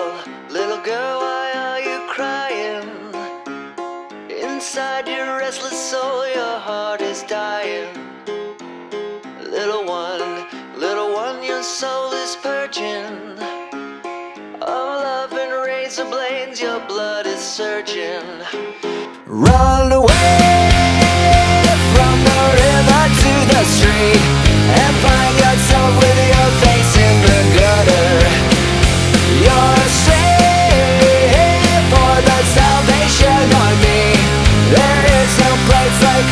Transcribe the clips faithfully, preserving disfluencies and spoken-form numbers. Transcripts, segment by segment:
girl, little girl, why are you crying? Inside your restless soul, your heart is dying. Little one, little one, your soul is purging of love and razor blades, your blood is surging. Run away from the river to the street and find yourself with your face in the gutter. You're a slave for the Salvation Army. There is no place like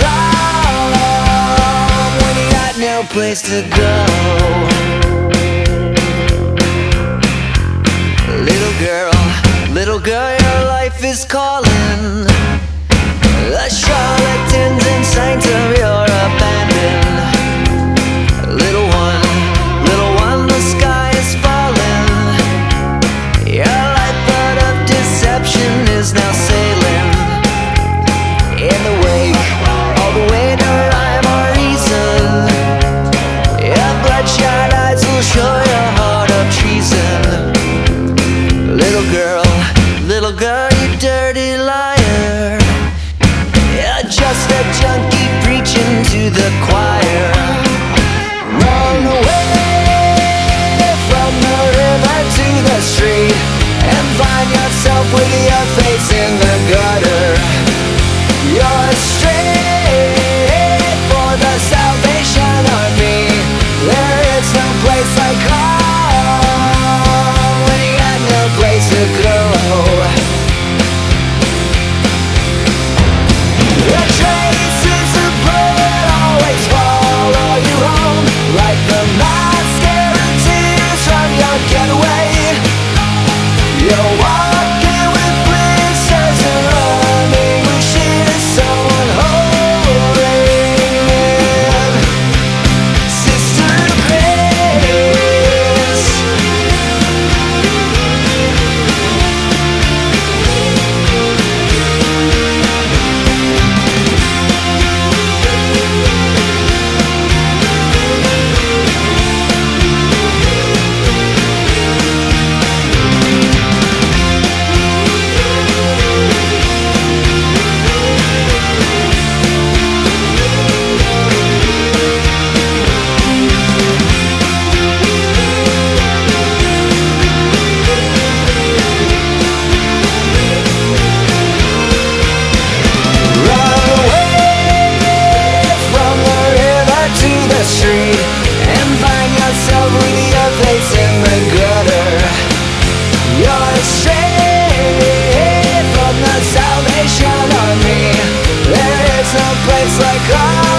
home when you got no place to go. Little girl, little girl, your life is calling. The charlatans and saints of your abandon. Little one, little one, the sky is falling. Your lifeboat of deception is now sailing in the wake, all the way to rhyme or reason. Your bloodshot eyes will show your heart of treason. Little girl, little girl, you dirty liar. You're just a junkie preaching to the choir. Run away from the river to the street and find yourself with your face in the gutter. You're straight for the Salvation Army. There is no place like home when you got no place to go. The traces of blood always follow you home, like the mascara tears from your getaway. You're walking with blisters and running with shit is so unholy. Sister Grace, run away from the river to the street and find yourself with your face in the gutter. You're straight from the Salvation Army. There is no place like home.